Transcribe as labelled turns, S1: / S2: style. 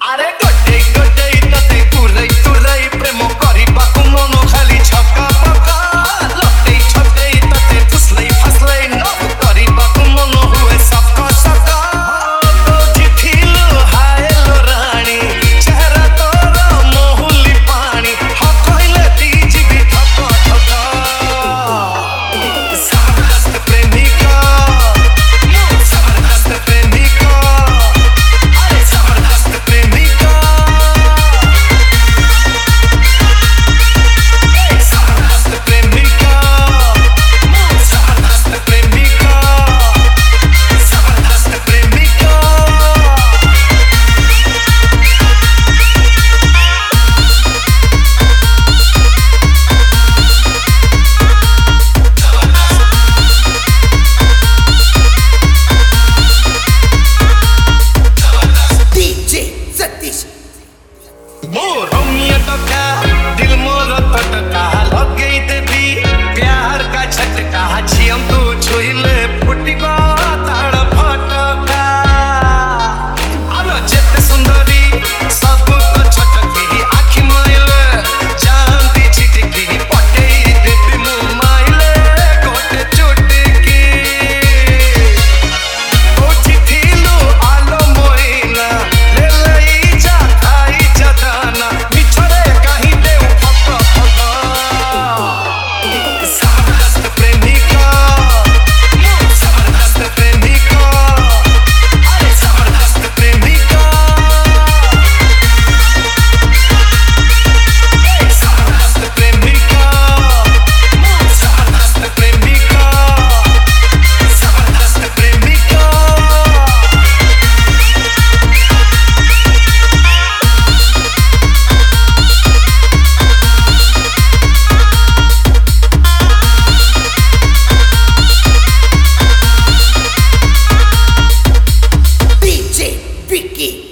S1: আরে গোটেই গোটেই তাতে তুলাই তুলাই প্রেম করিবাকু মন খালি ছকা পকা লটেই ছটেই তাতে ফুসলাই ফাসলাই নব করিবাকু মন হুয়ে সকা সকা তো চিঠিলু হায়লো রানী চেহারা তোর মহুলি পানি হকইলে দিজিবি ঠক ঠক জবরদস্ত প্রেমিকা জবরদস্ত প্রেমিকা আরে জবরদস্ত প্রেমিকা জবরদস্ত প্রেমিকা জবরদস্ত প্রেমিকা জবরদস্ত প্রেমিকা
S2: DJ Satish.
S1: मोहमिया तो क्या दिल मोर तटका लगे देवी प्यार का झटका छियम तू छुइले फुटिबा ताड़ फटका आलो जेते सुंदरी सब तो छटकी आखि माइले चांदी छिटकी पटेई देवी मुँह माइले गोटे चुटकी ओ चिठिलु आलो मोइना ले लई जा खाई जदाना मिछरे कहीं देव फक फक जबरदस्त प्रेमिका जबरदस्त प्रेमिका अरे जबरदस्त प्रेमिका जबरदस्त प्रेमिका जबरदस्त प्रेमिका जबरदस्त प्रेमिका
S2: DJ Vicky.